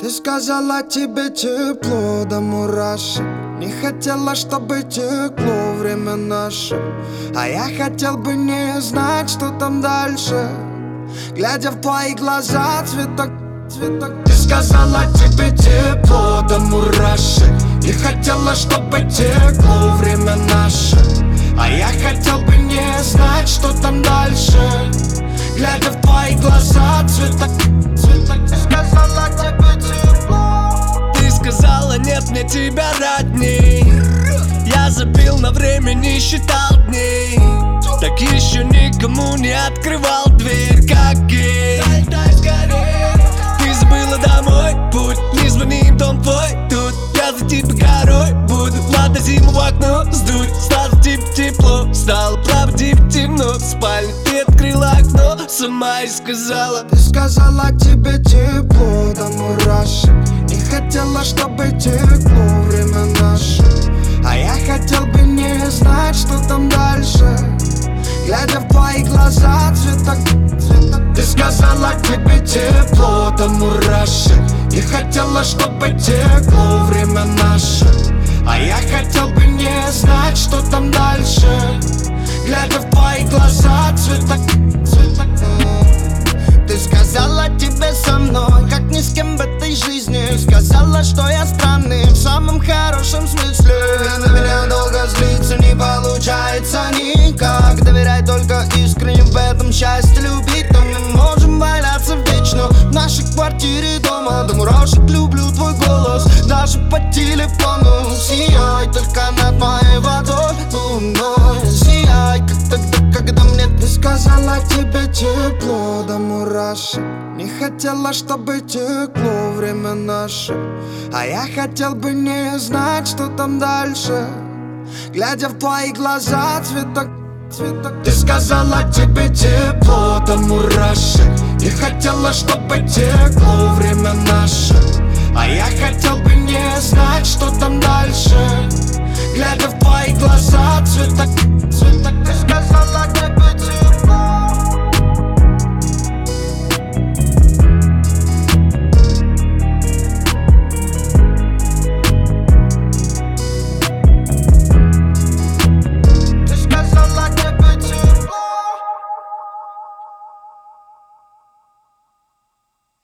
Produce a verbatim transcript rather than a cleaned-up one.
Ты сказала, тебе тепло до мурашек. Не хотела, чтобы текло время наше. А я хотел бы не знать, что там дальше. Глядя в твои глаза, цветок, цветок. Ты сказала, тебе тепло до мурашек. Не хотела, чтобы текло время наше. А я хотел бы не знать, что там дальше. Глядя в твои глаза, цветок, цветок. Ты сказала, тебе тепло. Ты сказала, нет мне тебя родней. Я забил на время, не считал дней. Так еще никому не открывал дверь, как гей. Ты забыла домой путь, не звони, дом твой тут. Я за тебя горой буду, надо зиму в окно сдуть. Стало тебе тепло, стало правда тебе темно. В спальне ты открыла окно, сама и сказала. Ты сказала, тебе тепло до мурашек. Не хотела, чтобы текло время наше. А я хотел бы не знать, что там дальше. Глядя в твои глаза, цветок, цветок. Ты сказала, тебе тепло до мурашек. Не хотела, чтобы текло время наше. А я хотел бы не знать, что там дальше. Глядя в твои глаза, цветок, цветок. Ты сказала, тебе со мной, как ни с кем в этой жизни. Сказала, что я странный в самом хорошем смысле. На меня долго злиться не получается никак. Доверяй только искренне, в этом счастье любить. Но мы можем валяться вечно в нашей квартире дома. До мурашек люблю твой голос, даже по телефону. Сияй только над моей водой луной. Сияй, как тогда, когда мне ты сказала, тебе тепло до мурашек. Не хотела, чтобы текло время наше. А я хотел бы не знать, что там дальше. Глядя в твои глаза, цветок, цветок. Ты сказала, тебе тепло до мурашек. Не хотела, чтобы текло время наше. А я хотел бы не знать, что там дальше. Глядя в твои глаза, цветок, цветок.